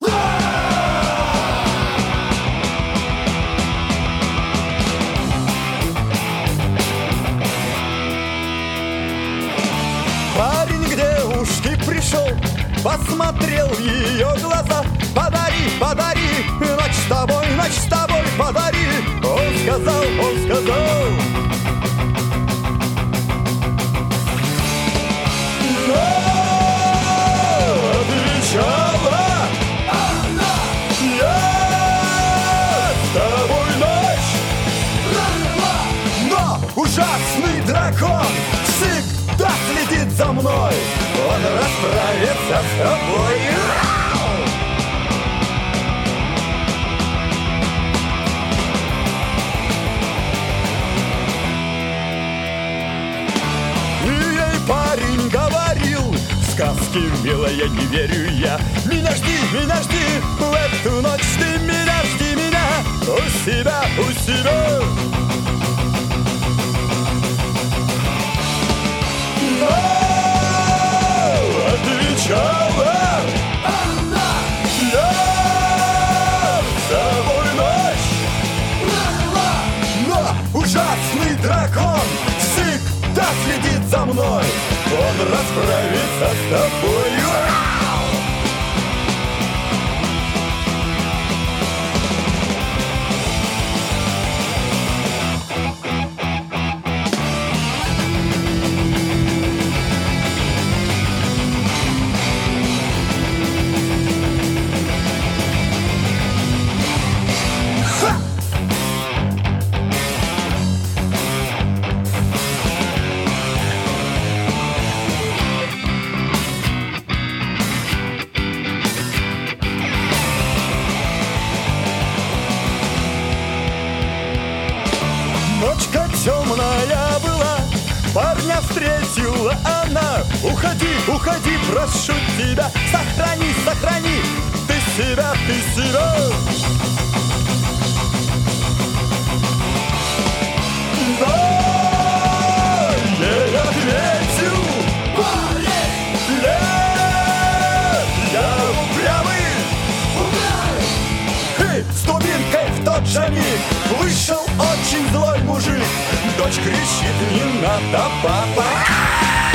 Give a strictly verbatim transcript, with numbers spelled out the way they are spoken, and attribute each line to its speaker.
Speaker 1: Парень, где ушки пришел, посмотрел в ее глаза. Подари, подари, ночь с тобой, ночь с тобой, подари. Он сказал, он сказал. Но отвечала она: я с тобой ночь. Но ужасный дракон всегда следит за мной. Он расправится с тобой. И ей парень говорил: сказки, милая, не верю я. Меня жди, меня жди, в эту ночь ты меня жди, меня у себя, у себя. Отвечала она: я с тобой ночь. Но ужасный дракон всегда следит за мной. Он расправится с тобой. Ночка темная была, парня встретила она. Уходи, уходи, прошу тебя, сохрани, сохрани ты себя, ты себя. Но ей ответил парень: нет, я упрямый. И с дубинкой в тот же миг вышел очень злой мужик. Дочь кричит: не надо, папа.